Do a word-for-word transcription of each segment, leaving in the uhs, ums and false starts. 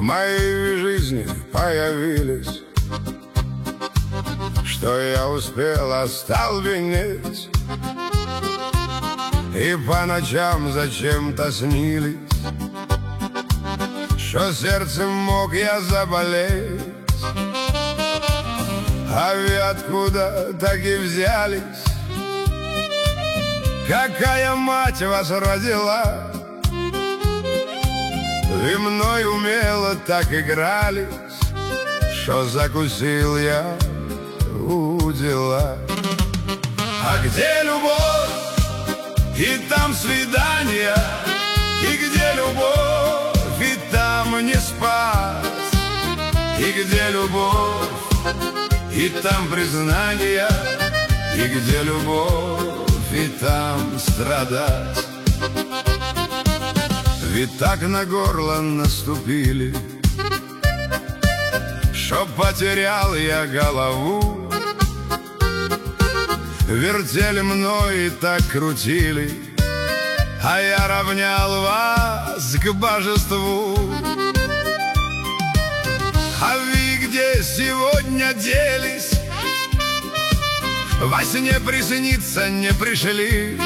моей жизни появились, что я успел остолбенеть, и по ночам зачем-то снились, что сердцем мог я заболеть. А вы откуда таки взялись? Какая мать вас родила? Вы мной умело так игрались, что закусил я у дела. А где любовь? И там свидания. И где любовь? И там не спать. И где любовь? И там признания. И где любовь? И там страдать. Ведь так на горло наступили, что потерял я голову. Вертели мной и так крутили, а я равнял вас к божеству. А вы где сегодня делись? Во сне присниться не пришли,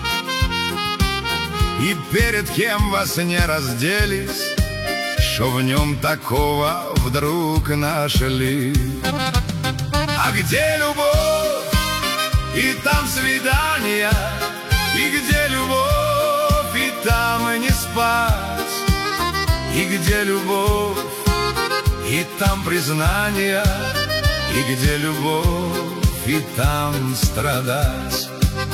и перед кем вас не разделись, что в нем такого вдруг нашли. А где любовь? И там свидания. И где любовь? И там не спать. И где любовь? И там признания. И где любовь? И там страдать.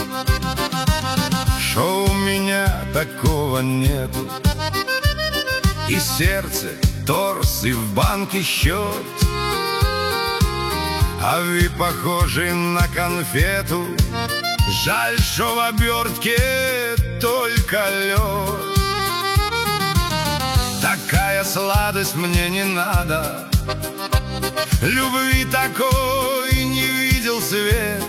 Что у меня такого нету, и сердце, торс, и в банке счет. А вы похожи на конфету, жаль, что в обертке только лед. Такая сладость мне не надо, любви такой не видел свет.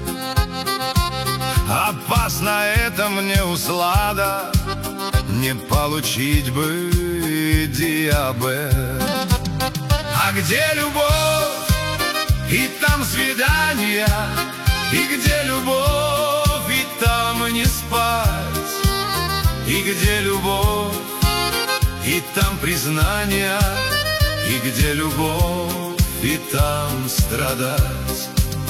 Опасно это мне услада, не получить бы диабет. А где любовь? И там свидания. И где любовь? И там не спать. И где любовь? И там признания. И где любовь? И там страдать.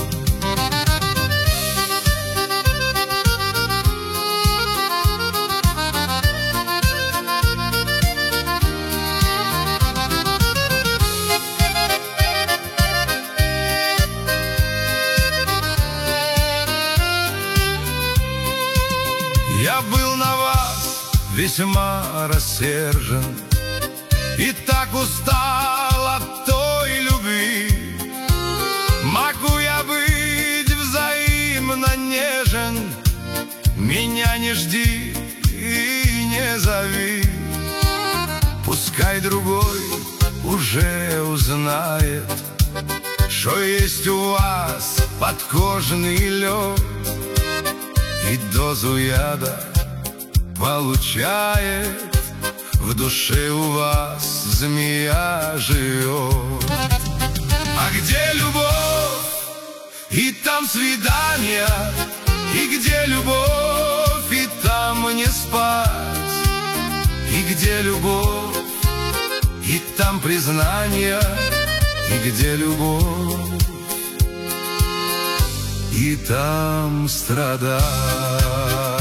Я был на вас весьма рассержен и так устал от той любви. Могу я быть взаимно нежен, меня не жди и не зови. Пускай другой уже узнает, что есть у вас подкожный лед, и дозу яда получает, в душе у вас змея живет. А где любовь? И там свидания. И где любовь? И там не спать. И где любовь? И там признания. И где любовь? И там страдать.